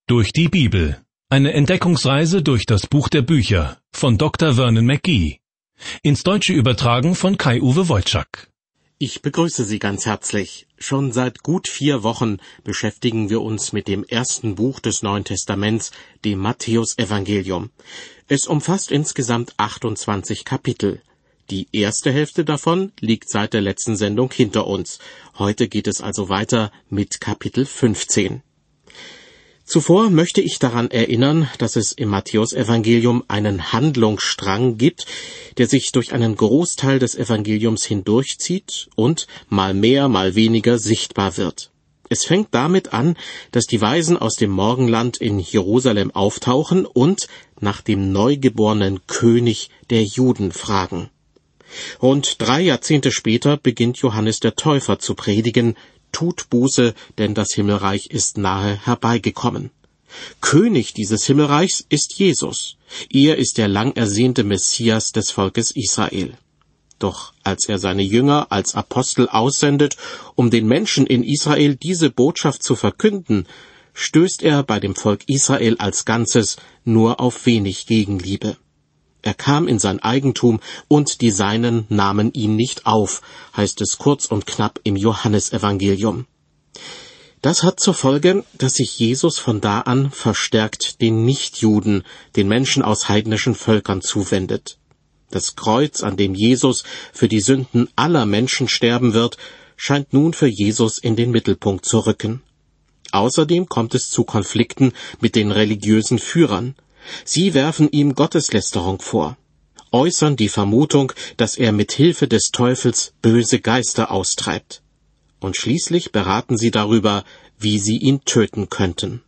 Durch die Bibel. Eine Entdeckungsreise durch das Buch der Bücher von Dr. Vernon McGee. Ins Deutsche übertragen von Kai-Uwe Wojczak. Ich begrüße Sie ganz herzlich. Schon seit gut 4 Wochen beschäftigen wir uns mit dem ersten Buch des Neuen Testaments, dem Matthäusevangelium. Es umfasst insgesamt 28 Kapitel. Die erste Hälfte davon liegt seit der letzten Sendung hinter uns. Heute geht es also weiter mit Kapitel 15. Zuvor möchte ich daran erinnern, dass es im Matthäusevangelium einen Handlungsstrang gibt, der sich durch einen Großteil des Evangeliums hindurchzieht und mal mehr, mal weniger sichtbar wird. Es fängt damit an, dass die Weisen aus dem Morgenland in Jerusalem auftauchen und nach dem neugeborenen König der Juden fragen. Rund 3 Jahrzehnte später beginnt Johannes der Täufer zu predigen: Tut Buße, denn das Himmelreich ist nahe herbeigekommen. König dieses Himmelreichs ist Jesus. Er ist der lang ersehnte Messias des Volkes Israel. Doch als er seine Jünger als Apostel aussendet, um den Menschen in Israel diese Botschaft zu verkünden, stößt er bei dem Volk Israel als Ganzes nur auf wenig Gegenliebe. Er kam in sein Eigentum, und die Seinen nahmen ihn nicht auf, heißt es kurz und knapp im Johannesevangelium. Das hat zur Folge, dass sich Jesus von da an verstärkt den Nichtjuden, den Menschen aus heidnischen Völkern, zuwendet. Das Kreuz, an dem Jesus für die Sünden aller Menschen sterben wird, scheint nun für Jesus in den Mittelpunkt zu rücken. Außerdem kommt es zu Konflikten mit den religiösen Führern. Sie werfen ihm Gotteslästerung vor, äußern die Vermutung, dass er mit Hilfe des Teufels böse Geister austreibt. Und schließlich beraten sie darüber, wie sie ihn töten könnten.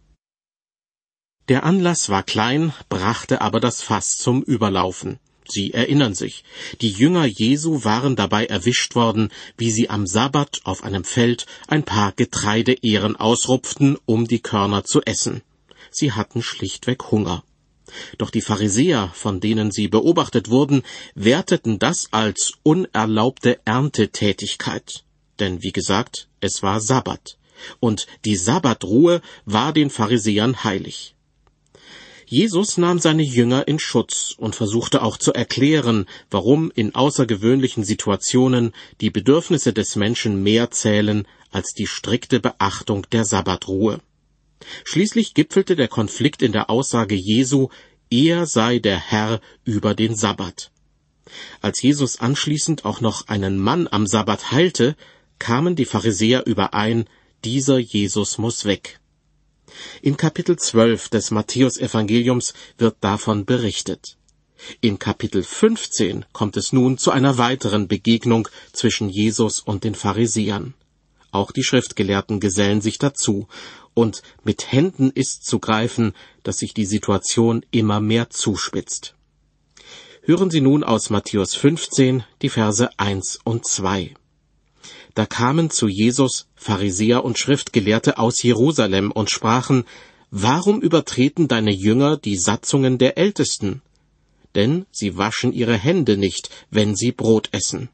Der Anlass war klein, brachte aber das Fass zum Überlaufen. Sie erinnern sich, die Jünger Jesu waren dabei erwischt worden, wie sie am Sabbat auf einem Feld ein paar Getreideähren ausrupften, um die Körner zu essen. Sie hatten schlichtweg Hunger. Doch die Pharisäer, von denen sie beobachtet wurden, werteten das als unerlaubte Erntetätigkeit. Denn, wie gesagt, es war Sabbat. Und die Sabbatruhe war den Pharisäern heilig. Jesus nahm seine Jünger in Schutz und versuchte auch zu erklären, warum in außergewöhnlichen Situationen die Bedürfnisse des Menschen mehr zählen als die strikte Beachtung der Sabbatruhe. Schließlich gipfelte der Konflikt in der Aussage Jesu, er sei der Herr über den Sabbat. Als Jesus anschließend auch noch einen Mann am Sabbat heilte, kamen die Pharisäer überein, dieser Jesus muss weg. In Kapitel 12 des Matthäusevangeliums wird davon berichtet. In Kapitel 15 kommt es nun zu einer weiteren Begegnung zwischen Jesus und den Pharisäern. Auch die Schriftgelehrten gesellen sich dazu, und mit Händen ist zu greifen, dass sich die Situation immer mehr zuspitzt. Hören Sie nun aus Matthäus 15 die Verse 1 und 2. Da kamen zu Jesus Pharisäer und Schriftgelehrte aus Jerusalem und sprachen: Warum übertreten deine Jünger die Satzungen der Ältesten? Denn sie waschen ihre Hände nicht, wenn sie Brot essen.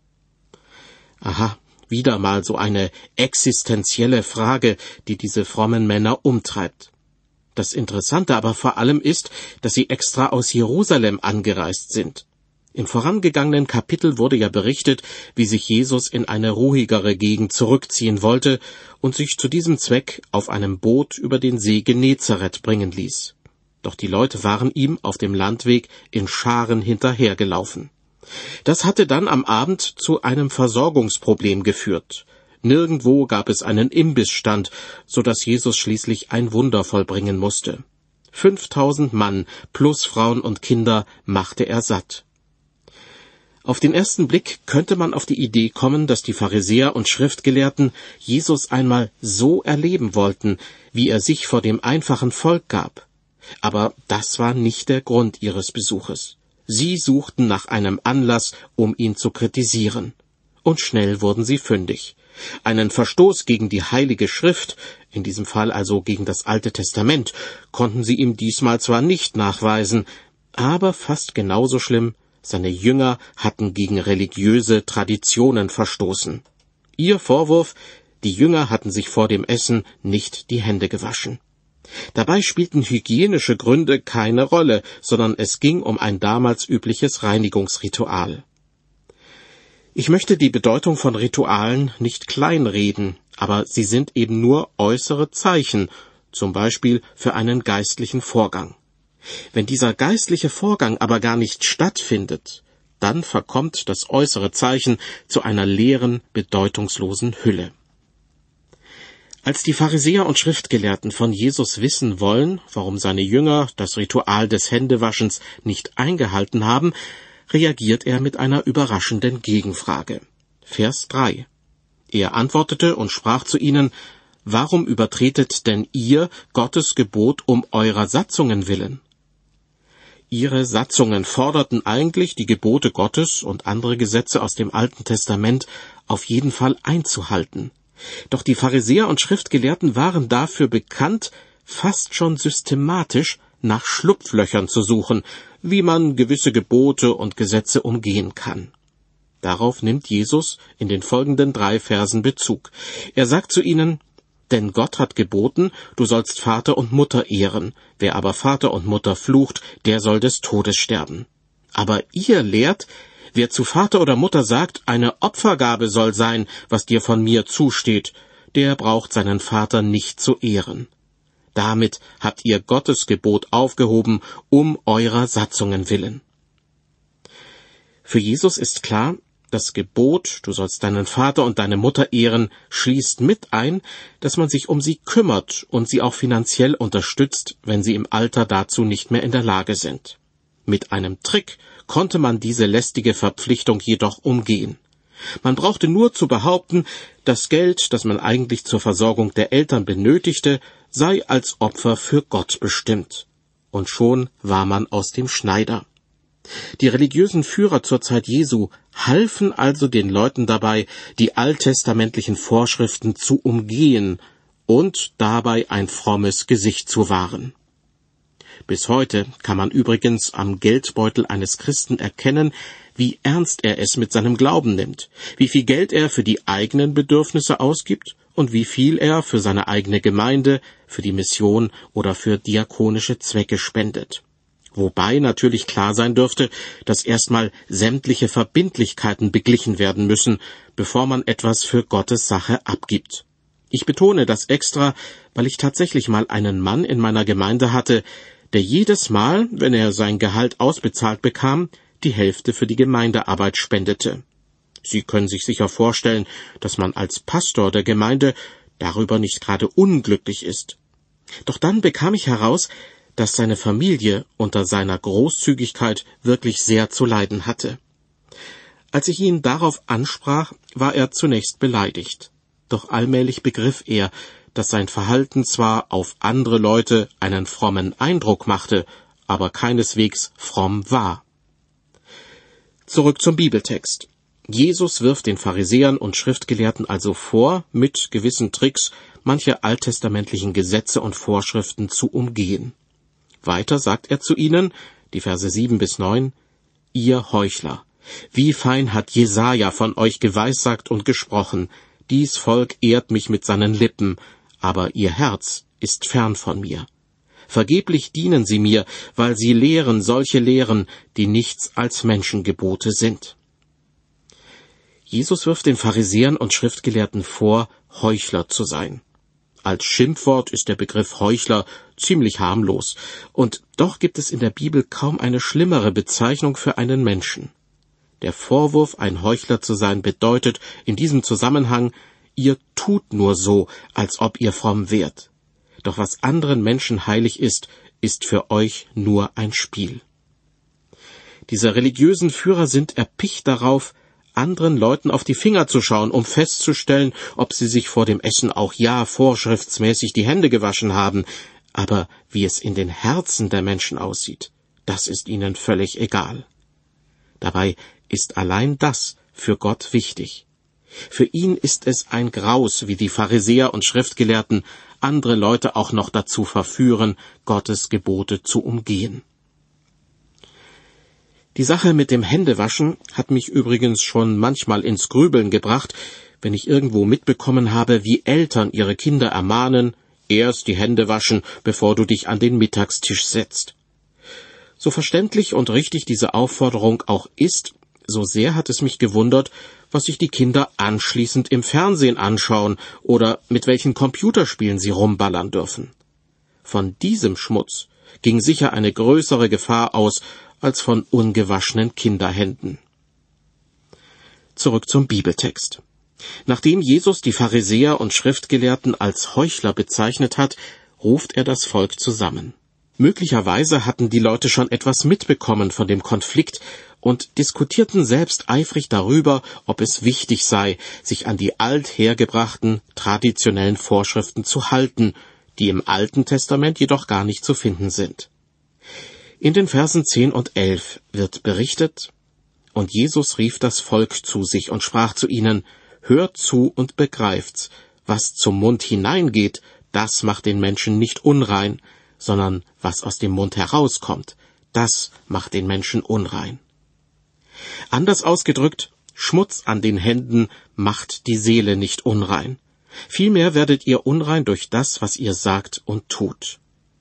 Aha, wieder mal so eine existenzielle Frage, die diese frommen Männer umtreibt. Das Interessante aber vor allem ist, dass sie extra aus Jerusalem angereist sind. Im vorangegangenen Kapitel wurde ja berichtet, wie sich Jesus in eine ruhigere Gegend zurückziehen wollte und sich zu diesem Zweck auf einem Boot über den See Genezareth bringen ließ. Doch die Leute waren ihm auf dem Landweg in Scharen hinterhergelaufen. Das hatte dann am Abend zu einem Versorgungsproblem geführt. Nirgendwo gab es einen Imbissstand, so dass Jesus schließlich ein Wunder vollbringen musste. 5000 Mann plus Frauen und Kinder machte er satt. Auf den ersten Blick könnte man auf die Idee kommen, dass die Pharisäer und Schriftgelehrten Jesus einmal so erleben wollten, wie er sich vor dem einfachen Volk gab. Aber das war nicht der Grund ihres Besuches. Sie suchten nach einem Anlass, um ihn zu kritisieren. Und schnell wurden sie fündig. Einen Verstoß gegen die Heilige Schrift, in diesem Fall also gegen das Alte Testament, konnten sie ihm diesmal zwar nicht nachweisen, aber fast genauso schlimm: Seine Jünger hatten gegen religiöse Traditionen verstoßen. Ihr Vorwurf: Die Jünger hatten sich vor dem Essen nicht die Hände gewaschen. Dabei spielten hygienische Gründe keine Rolle, sondern es ging um ein damals übliches Reinigungsritual. Ich möchte die Bedeutung von Ritualen nicht kleinreden, aber sie sind eben nur äußere Zeichen, zum Beispiel für einen geistlichen Vorgang. Wenn dieser geistliche Vorgang aber gar nicht stattfindet, dann verkommt das äußere Zeichen zu einer leeren, bedeutungslosen Hülle. Als die Pharisäer und Schriftgelehrten von Jesus wissen wollen, warum seine Jünger das Ritual des Händewaschens nicht eingehalten haben, reagiert er mit einer überraschenden Gegenfrage. Vers 3. Er antwortete und sprach zu ihnen: Warum übertretet denn ihr Gottes Gebot um eurer Satzungen willen? Ihre Satzungen forderten eigentlich, die Gebote Gottes und andere Gesetze aus dem Alten Testament auf jeden Fall einzuhalten. Doch die Pharisäer und Schriftgelehrten waren dafür bekannt, fast schon systematisch nach Schlupflöchern zu suchen, wie man gewisse Gebote und Gesetze umgehen kann. Darauf nimmt Jesus in den folgenden 3 Versen Bezug. Er sagt zu ihnen: Denn Gott hat geboten, du sollst Vater und Mutter ehren. Wer aber Vater und Mutter flucht, der soll des Todes sterben. Aber ihr lehrt, wer zu Vater oder Mutter sagt, eine Opfergabe soll sein, was dir von mir zusteht, der braucht seinen Vater nicht zu ehren. Damit habt ihr Gottes Gebot aufgehoben, um eurer Satzungen willen. Für Jesus ist klar, das Gebot, du sollst deinen Vater und deine Mutter ehren, schließt mit ein, dass man sich um sie kümmert und sie auch finanziell unterstützt, wenn sie im Alter dazu nicht mehr in der Lage sind. Mit einem Trick konnte man diese lästige Verpflichtung jedoch umgehen. Man brauchte nur zu behaupten, das Geld, das man eigentlich zur Versorgung der Eltern benötigte, sei als Opfer für Gott bestimmt. Und schon war man aus dem Schneider. Die religiösen Führer zur Zeit Jesu halfen also den Leuten dabei, die alttestamentlichen Vorschriften zu umgehen und dabei ein frommes Gesicht zu wahren. Bis heute kann man übrigens am Geldbeutel eines Christen erkennen, wie ernst er es mit seinem Glauben nimmt, wie viel Geld er für die eigenen Bedürfnisse ausgibt und wie viel er für seine eigene Gemeinde, für die Mission oder für diakonische Zwecke spendet. Wobei natürlich klar sein dürfte, dass erstmal sämtliche Verbindlichkeiten beglichen werden müssen, bevor man etwas für Gottes Sache abgibt. Ich betone das extra, weil ich tatsächlich mal einen Mann in meiner Gemeinde hatte, der jedes Mal, wenn er sein Gehalt ausbezahlt bekam, die Hälfte für die Gemeindearbeit spendete. Sie können sich sicher vorstellen, dass man als Pastor der Gemeinde darüber nicht gerade unglücklich ist. Doch dann bekam ich heraus, dass seine Familie unter seiner Großzügigkeit wirklich sehr zu leiden hatte. Als ich ihn darauf ansprach, war er zunächst beleidigt. Doch allmählich begriff er, dass sein Verhalten zwar auf andere Leute einen frommen Eindruck machte, aber keineswegs fromm war. Zurück zum Bibeltext. Jesus wirft den Pharisäern und Schriftgelehrten also vor, mit gewissen Tricks manche alttestamentlichen Gesetze und Vorschriften zu umgehen. Weiter sagt er zu ihnen, die Verse 7-9, ihr Heuchler, wie fein hat Jesaja von euch geweissagt und gesprochen, dies Volk ehrt mich mit seinen Lippen, aber ihr Herz ist fern von mir. Vergeblich dienen sie mir, weil sie lehren solche Lehren, die nichts als Menschengebote sind. Jesus wirft den Pharisäern und Schriftgelehrten vor, Heuchler zu sein. Als Schimpfwort ist der Begriff Heuchler ziemlich harmlos, und doch gibt es in der Bibel kaum eine schlimmere Bezeichnung für einen Menschen. Der Vorwurf, ein Heuchler zu sein, bedeutet in diesem Zusammenhang, ihr tut nur so, als ob ihr fromm wärt. Doch was anderen Menschen heilig ist, ist für euch nur ein Spiel. Diese religiösen Führer sind erpicht darauf, anderen Leuten auf die Finger zu schauen, um festzustellen, ob sie sich vor dem Essen auch ja vorschriftsmäßig die Hände gewaschen haben, aber wie es in den Herzen der Menschen aussieht, das ist ihnen völlig egal. Dabei ist allein das für Gott wichtig. Für ihn ist es ein Graus, wie die Pharisäer und Schriftgelehrten andere Leute auch noch dazu verführen, Gottes Gebote zu umgehen. Die Sache mit dem Händewaschen hat mich übrigens schon manchmal ins Grübeln gebracht, wenn ich irgendwo mitbekommen habe, wie Eltern ihre Kinder ermahnen, erst die Hände waschen, bevor du dich an den Mittagstisch setzt. So verständlich und richtig diese Aufforderung auch ist, so sehr hat es mich gewundert, was sich die Kinder anschließend im Fernsehen anschauen oder mit welchen Computerspielen sie rumballern dürfen. Von diesem Schmutz ging sicher eine größere Gefahr aus als von ungewaschenen Kinderhänden. Zurück zum Bibeltext. Nachdem Jesus die Pharisäer und Schriftgelehrten als Heuchler bezeichnet hat, ruft er das Volk zusammen. Möglicherweise hatten die Leute schon etwas mitbekommen von dem Konflikt und diskutierten selbst eifrig darüber, ob es wichtig sei, sich an die althergebrachten, traditionellen Vorschriften zu halten, die im Alten Testament jedoch gar nicht zu finden sind. In den Versen 10 und 11 wird berichtet: Und Jesus rief das Volk zu sich und sprach zu ihnen: Hört zu und begreift's, was zum Mund hineingeht, das macht den Menschen nicht unrein, sondern was aus dem Mund herauskommt, das macht den Menschen unrein. Anders ausgedrückt, Schmutz an den Händen macht die Seele nicht unrein. Vielmehr werdet ihr unrein durch das, was ihr sagt und tut.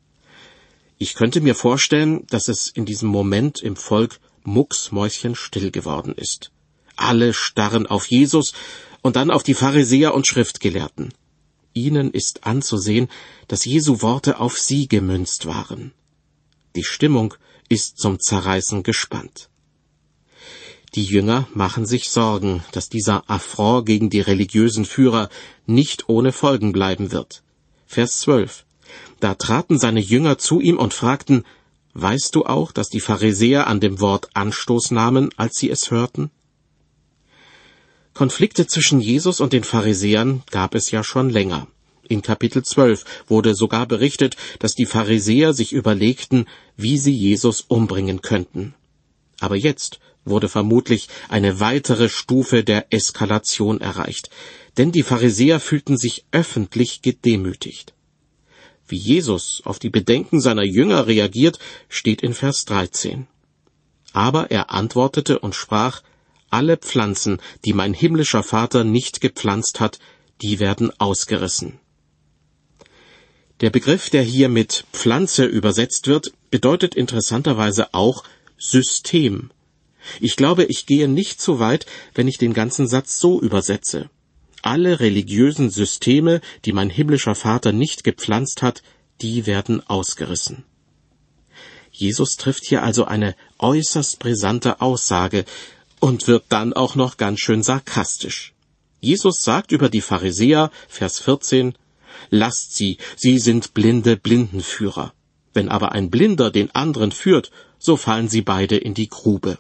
Ich könnte mir vorstellen, dass es in diesem Moment im Volk mucksmäuschenstill geworden ist. Alle starren auf Jesus und dann auf die Pharisäer und Schriftgelehrten. Ihnen ist anzusehen, dass Jesu Worte auf sie gemünzt waren. Die Stimmung ist zum Zerreißen gespannt. Die Jünger machen sich Sorgen, dass dieser Affront gegen die religiösen Führer nicht ohne Folgen bleiben wird. Vers 12. Da traten seine Jünger zu ihm und fragten: Weißt du auch, dass die Pharisäer an dem Wort Anstoß nahmen, als sie es hörten? Konflikte zwischen Jesus und den Pharisäern gab es ja schon länger. In Kapitel 12 wurde sogar berichtet, dass die Pharisäer sich überlegten, wie sie Jesus umbringen könnten. Aber jetzt wurde vermutlich eine weitere Stufe der Eskalation erreicht, denn die Pharisäer fühlten sich öffentlich gedemütigt. Wie Jesus auf die Bedenken seiner Jünger reagiert, steht in Vers 13. Aber er antwortete und sprach: Alle Pflanzen, die mein himmlischer Vater nicht gepflanzt hat, die werden ausgerissen. Der Begriff, der hier mit Pflanze übersetzt wird, bedeutet interessanterweise auch System. Ich glaube, ich gehe nicht zu weit, wenn ich den ganzen Satz so übersetze: Alle religiösen Systeme, die mein himmlischer Vater nicht gepflanzt hat, die werden ausgerissen. Jesus trifft hier also eine äußerst brisante Aussage und wird dann auch noch ganz schön sarkastisch. Jesus sagt über die Pharisäer, Vers 14, lasst sie sind blinde Blindenführer. Wenn aber ein Blinder den anderen führt, so fallen sie beide in die Grube.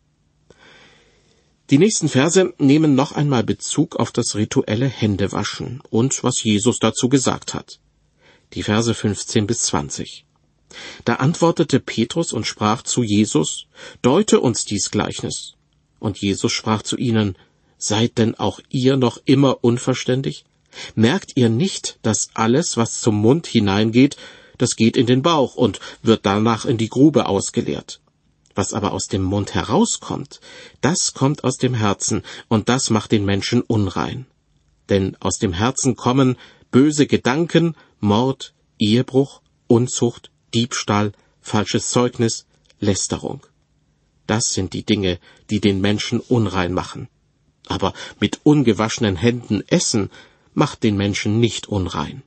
Die nächsten Verse nehmen noch einmal Bezug auf das rituelle Händewaschen und was Jesus dazu gesagt hat. Die Verse 15 bis 20. Da antwortete Petrus und sprach zu Jesus: Deute uns dies Gleichnis. Und Jesus sprach zu ihnen: Seid denn auch ihr noch immer unverständig? Merkt ihr nicht, dass alles, was zum Mund hineingeht, das geht in den Bauch und wird danach in die Grube ausgeleert? Was aber aus dem Mund herauskommt, das kommt aus dem Herzen, und das macht den Menschen unrein. Denn aus dem Herzen kommen böse Gedanken, Mord, Ehebruch, Unzucht, Diebstahl, falsches Zeugnis, Lästerung. Das sind die Dinge, die den Menschen unrein machen. Aber mit ungewaschenen Händen essen macht den Menschen nicht unrein.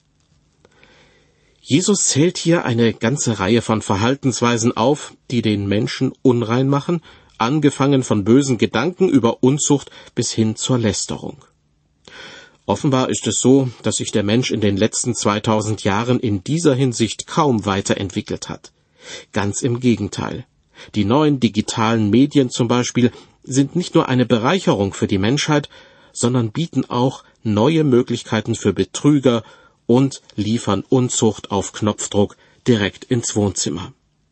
Jesus zählt hier eine ganze Reihe von Verhaltensweisen auf, die den Menschen unrein machen, angefangen von bösen Gedanken über Unzucht bis hin zur Lästerung. Offenbar ist es so, dass sich der Mensch in den letzten 2000 Jahren in dieser Hinsicht kaum weiterentwickelt hat. Ganz im Gegenteil. Die neuen digitalen Medien zum Beispiel sind nicht nur eine Bereicherung für die Menschheit, sondern bieten auch neue Möglichkeiten für Betrüger und liefern Unzucht auf Knopfdruck direkt ins Wohnzimmer.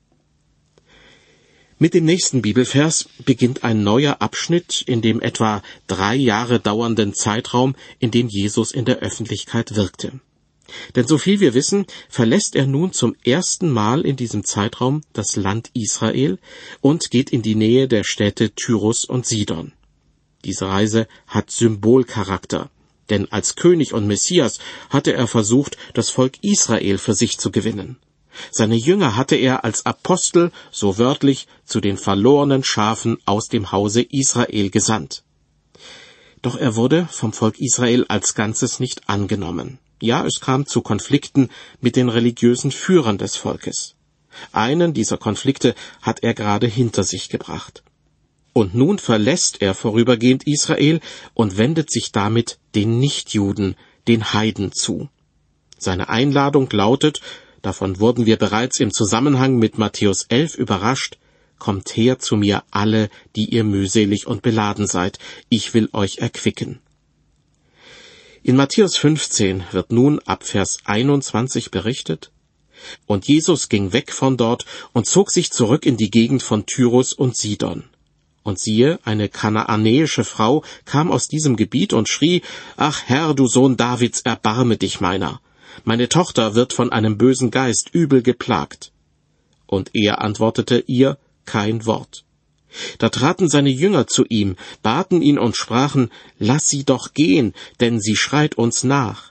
Mit dem nächsten Bibelvers beginnt ein neuer Abschnitt in dem etwa 3 Jahre dauernden Zeitraum, in dem Jesus in der Öffentlichkeit wirkte. Denn soviel wir wissen, verlässt er nun zum ersten Mal in diesem Zeitraum das Land Israel und geht in die Nähe der Städte Tyrus und Sidon. Diese Reise hat Symbolcharakter, Denn als König und Messias hatte er versucht, das Volk Israel für sich zu gewinnen. Seine Jünger hatte er als Apostel, so wörtlich, zu den verlorenen Schafen aus dem Hause Israel gesandt. Doch er wurde vom Volk Israel als Ganzes nicht angenommen. Ja, es kam zu Konflikten mit den religiösen Führern des Volkes. Einen dieser Konflikte hat er gerade hinter sich gebracht. Und nun verlässt er vorübergehend Israel und wendet sich damit den Nichtjuden, den Heiden zu. Seine Einladung lautet, davon wurden wir bereits im Zusammenhang mit Matthäus 11 überrascht, »Kommt her zu mir alle, die ihr mühselig und beladen seid, ich will euch erquicken.« In Matthäus 15 wird nun ab Vers 21 berichtet, »Und Jesus ging weg von dort und zog sich zurück in die Gegend von Tyrus und Sidon. Und siehe, eine kanaanäische Frau kam aus diesem Gebiet und schrie, »Ach Herr, du Sohn Davids, erbarme dich meiner! Meine Tochter wird von einem bösen Geist übel geplagt.« Und er antwortete ihr kein Wort. Da traten seine Jünger zu ihm, baten ihn und sprachen, »Lass sie doch gehen, denn sie schreit uns nach.«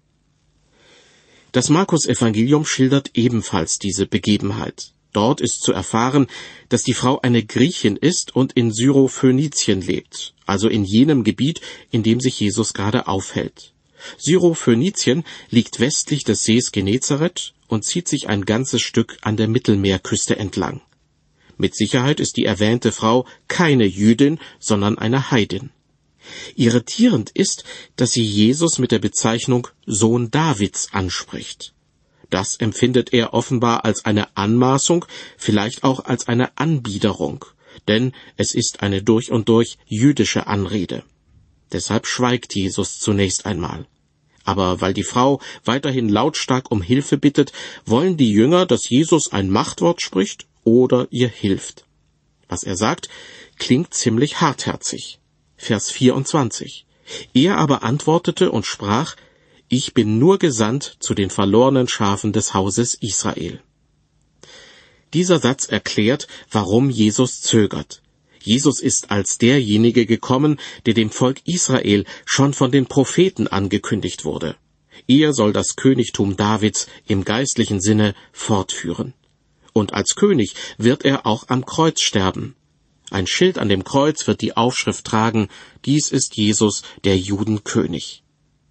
Das Markus-Evangelium schildert ebenfalls diese Begebenheit. Dort ist zu erfahren, dass die Frau eine Griechin ist und in Syrophönizien lebt, also in jenem Gebiet, in dem sich Jesus gerade aufhält. Syrophönizien liegt westlich des Sees Genezareth und zieht sich ein ganzes Stück an der Mittelmeerküste entlang. Mit Sicherheit ist die erwähnte Frau keine Jüdin, sondern eine Heidin. Irritierend ist, dass sie Jesus mit der Bezeichnung Sohn Davids anspricht. Das empfindet er offenbar als eine Anmaßung, vielleicht auch als eine Anbiederung, denn es ist eine durch und durch jüdische Anrede. Deshalb schweigt Jesus zunächst einmal. Aber weil die Frau weiterhin lautstark um Hilfe bittet, wollen die Jünger, dass Jesus ein Machtwort spricht oder ihr hilft. Was er sagt, klingt ziemlich hartherzig. Vers 24. Er aber antwortete und sprach, »Ich bin nur gesandt zu den verlorenen Schafen des Hauses Israel.« Dieser Satz erklärt, warum Jesus zögert. Jesus ist als derjenige gekommen, der dem Volk Israel schon von den Propheten angekündigt wurde. Er soll das Königtum Davids im geistlichen Sinne fortführen. Und als König wird er auch am Kreuz sterben. Ein Schild an dem Kreuz wird die Aufschrift tragen, dies ist Jesus, der Judenkönig.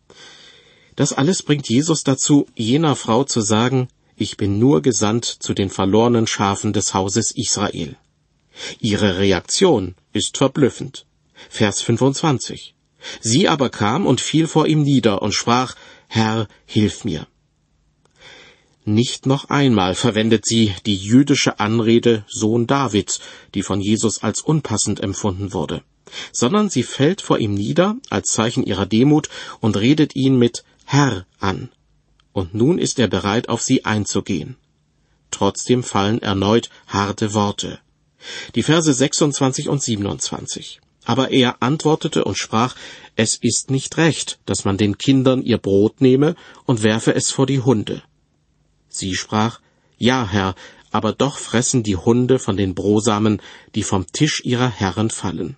Das alles bringt Jesus dazu, jener Frau zu sagen, ich bin nur gesandt zu den verlorenen Schafen des Hauses Israel. Ihre Reaktion ist verblüffend. Vers 25. Sie aber kam und fiel vor ihm nieder und sprach, Herr, hilf mir. Nicht noch einmal verwendet sie die jüdische Anrede Sohn Davids, die von Jesus als unpassend empfunden wurde, sondern sie fällt vor ihm nieder als Zeichen ihrer Demut und redet ihn mit Herr an. Und nun ist er bereit, auf sie einzugehen. Trotzdem fallen erneut harte Worte. Die Verse 26 und 27. Aber er antwortete und sprach, es ist nicht recht, dass man den Kindern ihr Brot nehme und werfe es vor die Hunde. Sie sprach, ja, Herr, aber doch fressen die Hunde von den Brosamen, die vom Tisch ihrer Herren fallen.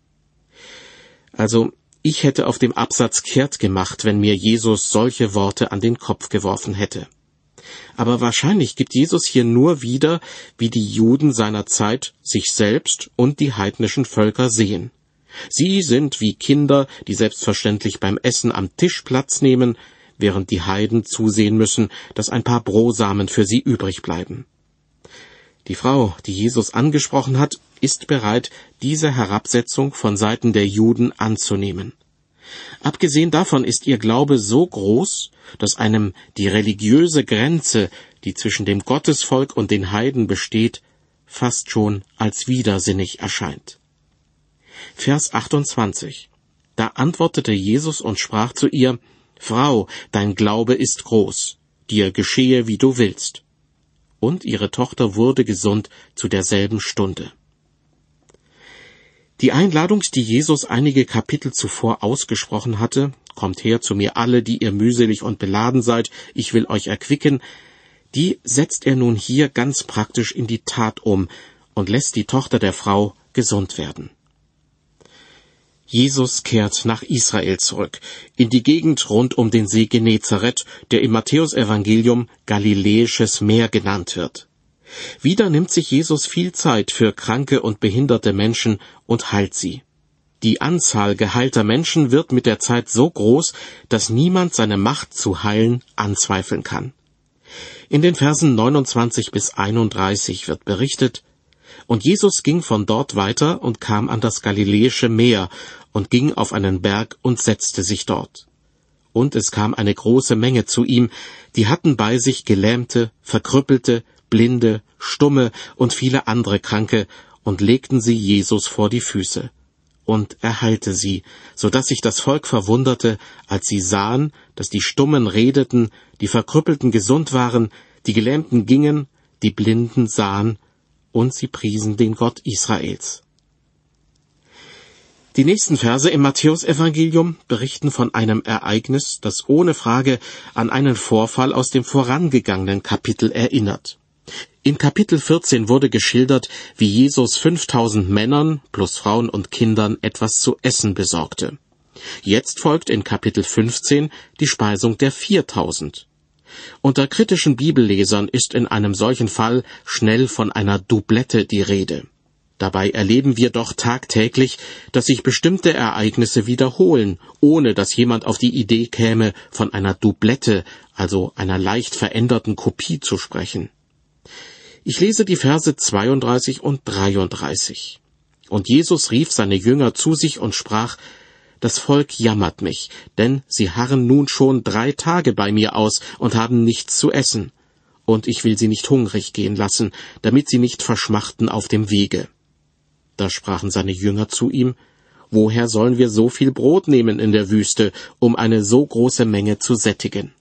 Also, ich hätte auf dem Absatz kehrt gemacht, wenn mir Jesus solche Worte an den Kopf geworfen hätte. Aber wahrscheinlich gibt Jesus hier nur wieder, wie die Juden seiner Zeit sich selbst und die heidnischen Völker sehen. Sie sind wie Kinder, die selbstverständlich beim Essen am Tisch Platz nehmen, während die Heiden zusehen müssen, dass ein paar Brosamen für sie übrig bleiben. Die Frau, die Jesus angesprochen hat, ist bereit, diese Herabsetzung von Seiten der Juden anzunehmen. Abgesehen davon ist ihr Glaube so groß, dass einem die religiöse Grenze, die zwischen dem Gottesvolk und den Heiden besteht, fast schon als widersinnig erscheint. Vers 28. Da antwortete Jesus und sprach zu ihr, Frau, dein Glaube ist groß, dir geschehe, wie du willst. Und ihre Tochter wurde gesund zu derselben Stunde. Die Einladung, die Jesus einige Kapitel zuvor ausgesprochen hatte, kommt her zu mir alle, die ihr mühselig und beladen seid, ich will euch erquicken, die setzt er nun hier ganz praktisch in die Tat um und lässt die Tochter der Frau gesund werden. Jesus kehrt nach Israel zurück, in die Gegend rund um den See Genezareth, der im Matthäusevangelium Galiläisches Meer genannt wird. Wieder nimmt sich Jesus viel Zeit für kranke und behinderte Menschen und heilt sie. Die Anzahl geheilter Menschen wird mit der Zeit so groß, dass niemand seine Macht zu heilen anzweifeln kann. In den Versen 29 bis 31 wird berichtet: Und Jesus ging von dort weiter und kam an das Galiläische Meer und ging auf einen Berg und setzte sich dort. Und es kam eine große Menge zu ihm, die hatten bei sich Gelähmte, Verkrüppelte, Blinde, Stumme und viele andere Kranke, und legten sie Jesus vor die Füße. Und er heilte sie, so dass sich das Volk verwunderte, als sie sahen, dass die Stummen redeten, die Verkrüppelten gesund waren, die Gelähmten gingen, die Blinden sahen, und sie priesen den Gott Israels. Die nächsten Verse im Matthäusevangelium berichten von einem Ereignis, das ohne Frage an einen Vorfall aus dem vorangegangenen Kapitel erinnert. In Kapitel 14 wurde geschildert, wie Jesus 5000 Männern plus Frauen und Kindern etwas zu essen besorgte. Jetzt folgt in Kapitel 15 die Speisung der 4000. Unter kritischen Bibellesern ist in einem solchen Fall schnell von einer Doublette die Rede. Dabei erleben wir doch tagtäglich, dass sich bestimmte Ereignisse wiederholen, ohne dass jemand auf die Idee käme, von einer Doublette, also einer leicht veränderten Kopie, zu sprechen. Ich lese die Verse 32 und 33. Und Jesus rief seine Jünger zu sich und sprach: Das Volk jammert mich, denn sie harren nun schon 3 Tage bei mir aus und haben nichts zu essen. Und ich will sie nicht hungrig gehen lassen, damit sie nicht verschmachten auf dem Wege. Da sprachen seine Jünger zu ihm: Woher sollen wir so viel Brot nehmen in der Wüste, um eine so große Menge zu sättigen?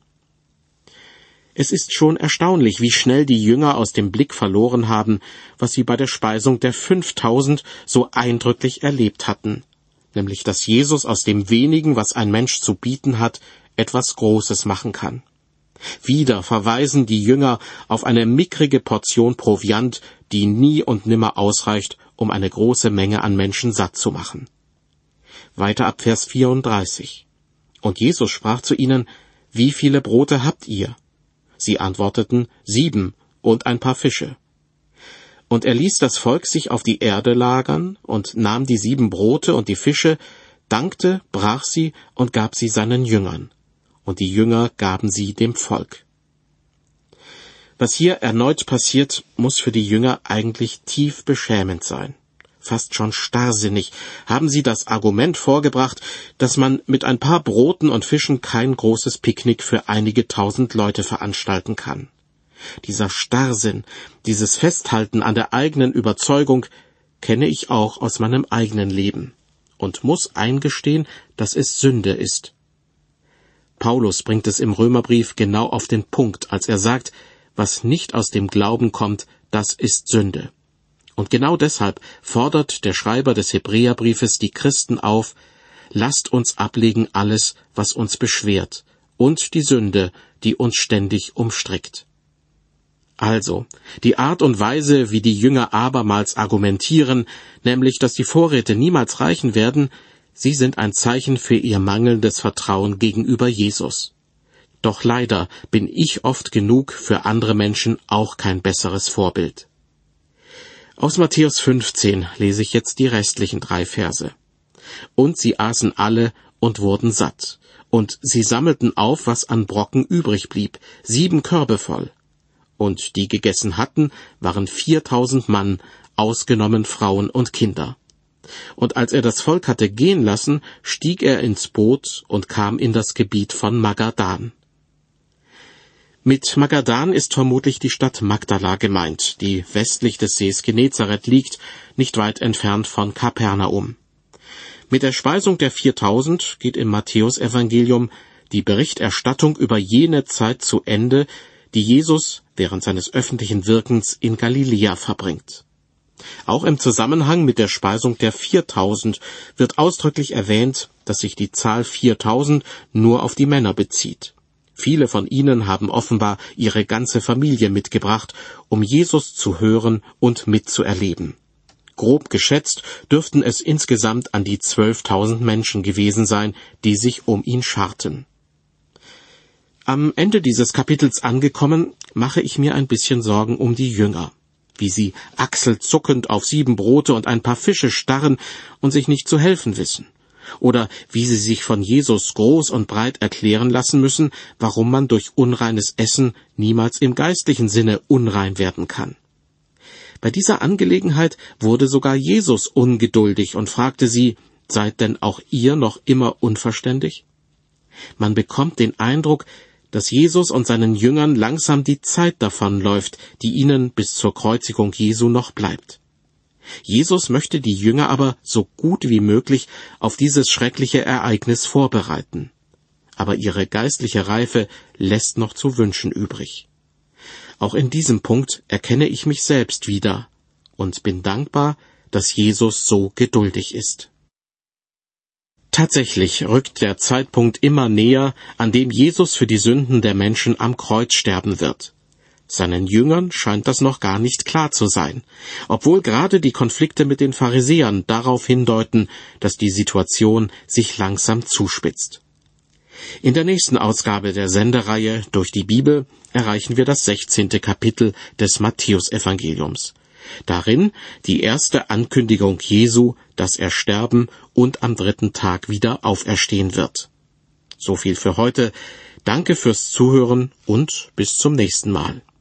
Es ist schon erstaunlich, wie schnell die Jünger aus dem Blick verloren haben, was sie bei der Speisung der 5000 so eindrücklich erlebt hatten, nämlich dass Jesus aus dem Wenigen, was ein Mensch zu bieten hat, etwas Großes machen kann. Wieder verweisen die Jünger auf eine mickrige Portion Proviant, die nie und nimmer ausreicht, um eine große Menge an Menschen satt zu machen. Weiter ab Vers 34. Und Jesus sprach zu ihnen: Wie viele Brote habt ihr? Sie antworteten: 7 und ein paar Fische. Und er ließ das Volk sich auf die Erde lagern und nahm die 7 Brote und die Fische, dankte, brach sie und gab sie seinen Jüngern. Und die Jünger gaben sie dem Volk. Was hier erneut passiert, muss für die Jünger eigentlich tief beschämend sein. Fast schon starrsinnig haben sie das Argument vorgebracht, dass man mit ein paar Broten und Fischen kein großes Picknick für einige 1000 Leute veranstalten kann. Dieser Starrsinn, dieses Festhalten an der eigenen Überzeugung kenne ich auch aus meinem eigenen Leben und muss eingestehen, dass es Sünde ist. Paulus bringt es im Römerbrief genau auf den Punkt, als er sagt: Was nicht aus dem Glauben kommt, das ist Sünde. Und genau deshalb fordert der Schreiber des Hebräerbriefes die Christen auf: Lasst uns ablegen alles, was uns beschwert, und die Sünde, die uns ständig umstrickt. Also, die Art und Weise, wie die Jünger abermals argumentieren, nämlich, dass die Vorräte niemals reichen werden, sie sind ein Zeichen für ihr mangelndes Vertrauen gegenüber Jesus. Doch leider bin ich oft genug für andere Menschen auch kein besseres Vorbild. Aus Matthäus 15 lese ich jetzt die restlichen 3 Verse. Und sie aßen alle und wurden satt. Und sie sammelten auf, was an Brocken übrig blieb, 7 Körbe voll. Und die gegessen hatten, waren 4000 Mann, ausgenommen Frauen und Kinder. Und als er das Volk hatte gehen lassen, stieg er ins Boot und kam in das Gebiet von Magadan. Mit Magadan ist vermutlich die Stadt Magdala gemeint, die westlich des Sees Genezareth liegt, nicht weit entfernt von Kapernaum. Mit der Speisung der 4000 geht im Matthäusevangelium die Berichterstattung über jene Zeit zu Ende, die Jesus während seines öffentlichen Wirkens in Galiläa verbringt. Auch im Zusammenhang mit der Speisung der 4000 wird ausdrücklich erwähnt, dass sich die Zahl 4000 nur auf die Männer bezieht. Viele von ihnen haben offenbar ihre ganze Familie mitgebracht, um Jesus zu hören und mitzuerleben. Grob geschätzt dürften es insgesamt an die 12.000 Menschen gewesen sein, die sich um ihn scharten. Am Ende dieses Kapitels angekommen, mache ich mir ein bisschen Sorgen um die Jünger, wie sie achselzuckend auf 7 Brote und ein paar Fische starren und sich nicht zu helfen wissen. Oder wie sie sich von Jesus groß und breit erklären lassen müssen, warum man durch unreines Essen niemals im geistlichen Sinne unrein werden kann. Bei dieser Angelegenheit wurde sogar Jesus ungeduldig und fragte sie, seid denn auch ihr noch immer unverständig? Man bekommt den Eindruck, dass Jesus und seinen Jüngern langsam die Zeit davonläuft, die ihnen bis zur Kreuzigung Jesu noch bleibt. Jesus möchte die Jünger aber so gut wie möglich auf dieses schreckliche Ereignis vorbereiten. Aber ihre geistliche Reife lässt noch zu wünschen übrig. Auch in diesem Punkt erkenne ich mich selbst wieder und bin dankbar, dass Jesus so geduldig ist. Tatsächlich rückt der Zeitpunkt immer näher, an dem Jesus für die Sünden der Menschen am Kreuz sterben wird. Seinen Jüngern scheint das noch gar nicht klar zu sein, obwohl gerade die Konflikte mit den Pharisäern darauf hindeuten, dass die Situation sich langsam zuspitzt. In der nächsten Ausgabe der Sendereihe Durch die Bibel erreichen wir das 16. Kapitel des Matthäusevangeliums. Darin die erste Ankündigung Jesu, dass er sterben und am 3. Tag wieder auferstehen wird. So viel für heute. Danke fürs Zuhören und bis zum nächsten Mal.